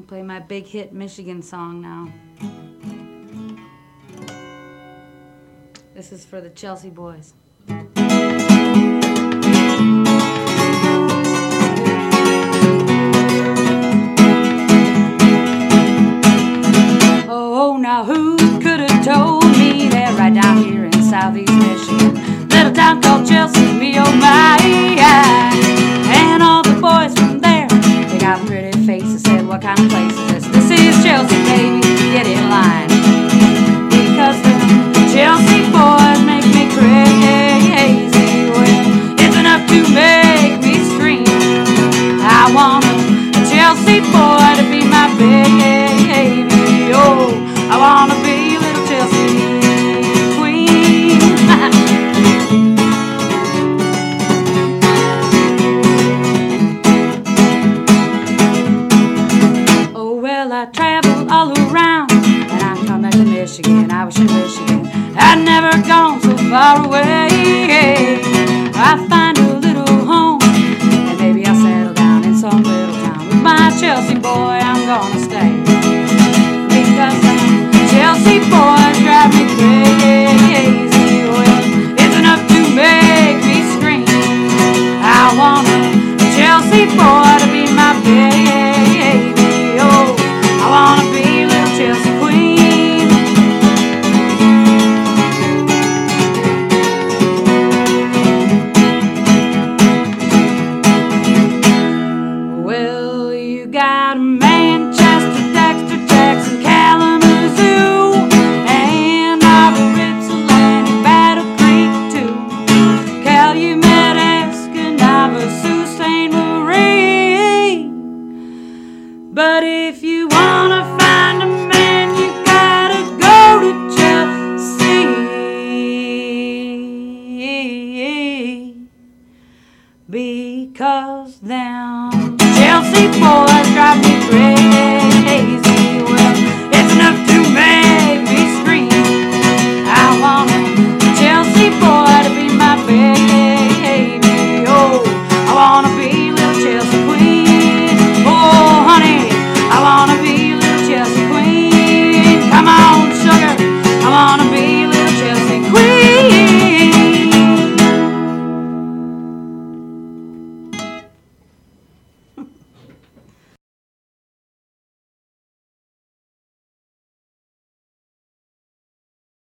Play my big hit Michigan song now. This is for the Chelsea boys. Oh, now who could have told me that right down here in Southeast Michigan, little town called Chelsea, me oh my, and all the boys from there, they got pretty faces, said what kind of place is this? This is Chelsea, baby, get in line, because the Chelsea boys make me crazy. Well, it's enough to make me scream. I want a Chelsea boy to be my baby. Oh, I want to be little Chelsea queen. Oh, well, I travel all around, and I come back to Michigan. I was in Michigan. I'd never gone so far away. I find a little home, and maybe I'll settle down in some little town. With my Chelsea boy, I'm gonna stay, because the Chelsea boys drive me crazy. Well, it's enough to make me scream. I want a Chelsea boy to be my baby. Oh, I wanna be little Chelsea queen. Got Manchester, Dexter, Jackson, Kalamazoo, and Arbor, Ypsilanti, Battle Creek too, Calumet, Escanaba, Sault Ste. Marie. But if you wanna find a man, you gotta go to Chelsea, because them Chelsea boys drive me crazy.